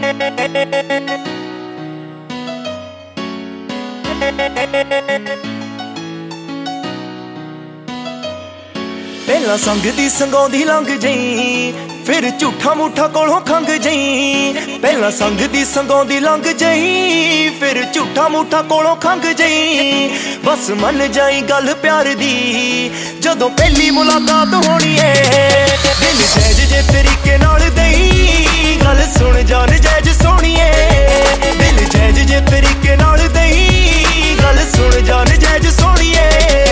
पहला संग दी संगौंदी लंघ जई, फिर झूठा मूठा कोलों खंघ जई। पहला संग दी संगौंदी लंघ जई, फिर झूठा मूठा कोलों खंघ जई। बस मन जाई गल प्यार दी, जदों पहली मुलाकात होनी है। दिल जैज जे तरीके नाल दई, गल सुन जान जैज सोहणीए। दिल जैज जे तरीके नाल दई, गल सुन जान जैज सोहणीए।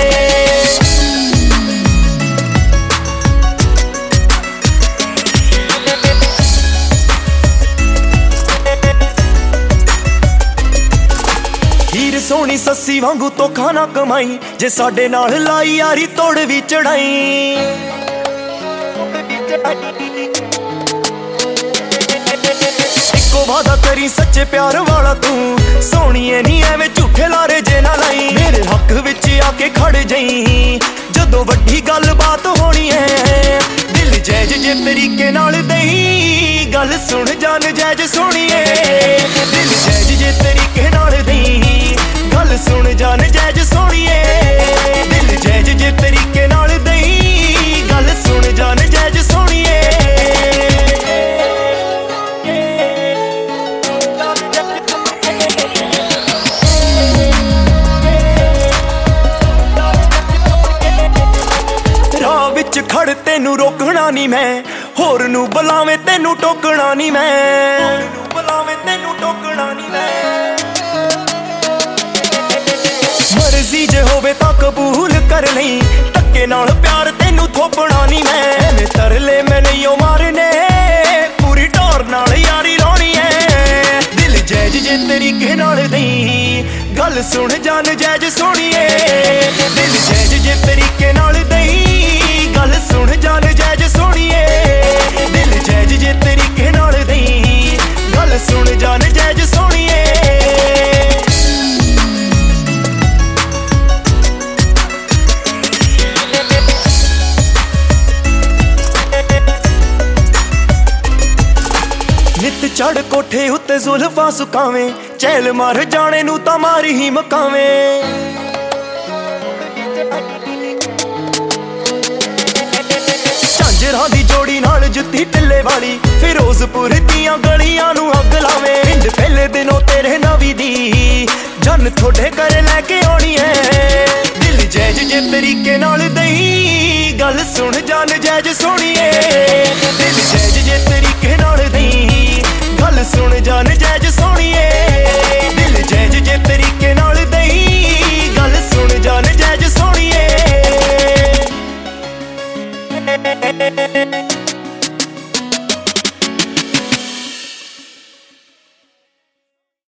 हीर सोहनी सस्सी वांगू तो खाना कमाई, जे साडे नाल लाई यारी तोड़ भी चढ़ाई। इको वादा करी सच्चे प्यार वाला तू, सोहणीए नी एवें झूठे लारे जे ना लाई। मेरे हक विच आके खड़ जाई, जदों वड्डी गल बात होनी है। दिल जैज जे तरीके नाल दई, गल सुन जान जैज सोहणीए। दिल जैज जे तरीके नाल दई, गल सुन जान जैज सोहणीए। दिल जैज जे तरीके नाल दई, गल सुन जान जैज सोहणीए। राह विच खड़ तेनू रोकना नी मैं, होर नू बुलावे तेनू टोकना नी मैं। बुलावे तेनू टोकना नी मैं। मर्जी जे होवे तां कबूल कर लई, धक्के नाल प्यार तेनू थोपना नी मैं। मैं तरले मैं नहीं ओ मारने, पूरी टोर नाल यारी लाउणी है। दिल जैज जे तरीके नाल दई, गल सुन जान जैज सोहणीए। दिल जैज जे तरीके नाल दई, गल सुन जान जैज सोहणीए। दिल जैज जे तरीके नाल दई, गल सुन जान जैज सोहणीए। नित चढ़ कोठे उत्ते जुल्फां सुकावें, चैल मार जाने नू तां मारी ही मकावें। झांजरां दी जोड़ी नाल जुत्ती टिल्ले वाली, फिरोजपुर दियां गलियां नू अग लावें। पिंड पहले दिनों तेरे नवी दी, जन थोड़े घर लैके आउणी है। दिल जैज जे तरीके नाल दई, गल सुन जान जैज सोहणीए। दिल जैज जे तरीके नाल दई, गल सुन जान जैज